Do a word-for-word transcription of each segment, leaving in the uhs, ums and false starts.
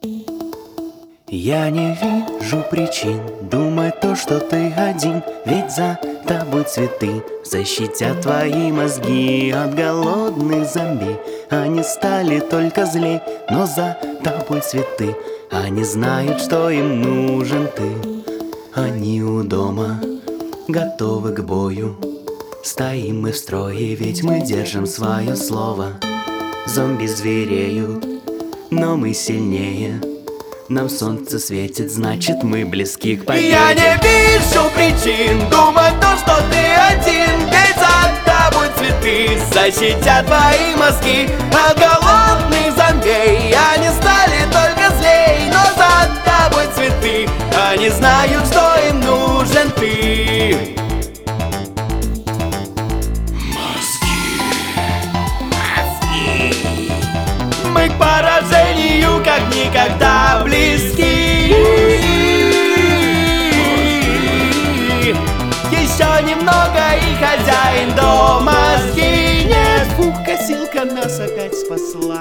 Я не вижу причин думать то, что ты один, ведь за тобой цветы защитят твои мозги от голодных зомби. Они стали только злей, но за тобой цветы. Они знают, что им нужен ты. Они у дома, готовы к бою. Стоим мы в строе, ведь мы держим свое слово. Зомби звереют, но мы сильнее. Нам солнце светит, значит мы близки к победе. Я не вижу причин думать то, что ты один, ведь за тобой цветы защитят твои мозги от голодных зомбей. Они стали только злей, но за тобой цветы. Они знают, что им нужен ты. Мы к поражению как никогда близки. Еще немного и хозяин дома сгинет. Фух, косилка нас опять спасла.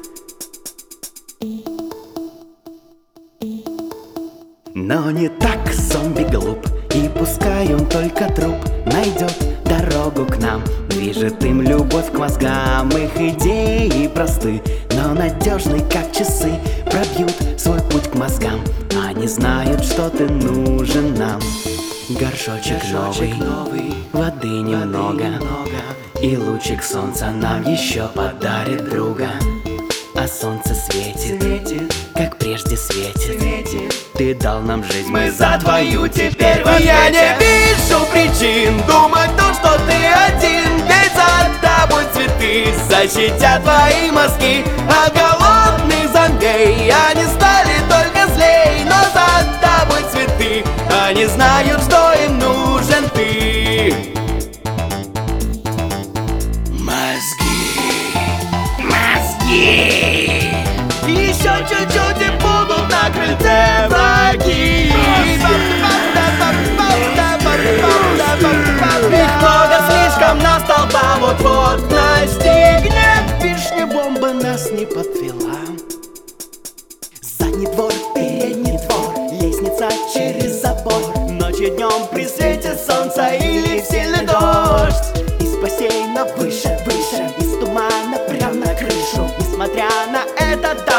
Но не так зомби глуп, и пускай он только труп найдет дорогу к нам. Движет им любовь к мозгам, их идеи просты, но надежны, как часы, пробьют свой путь к мозгам. Они знают, что ты нужен нам. Горшочек, Горшочек новый, новый, воды немного, немного, и лучик солнца нам еще подарит друга. А солнце светит, светит, как прежде светит, светит. Ты дал нам жизнь, мы за твою теперь в ответе. Я не вижу причин думать то, что ты один, ведь за тобой цветы защитят твои мозги от голодных зомбей. Они стали только злей, но за тобой цветы. Они знают, что им нужен ты. Мозги, мозги. Еще чуть-чуть и будут на крыльце враги. Их много слишком, нас толпа вот-вот настигнет. Вишня бомба нас не подвела. Задний двор, передний двор, лестница через забор. Ночью днем при свете солнца или в сильный дождь. Из бассейна выше, выше, из тумана прямо на крышу. Несмотря на это,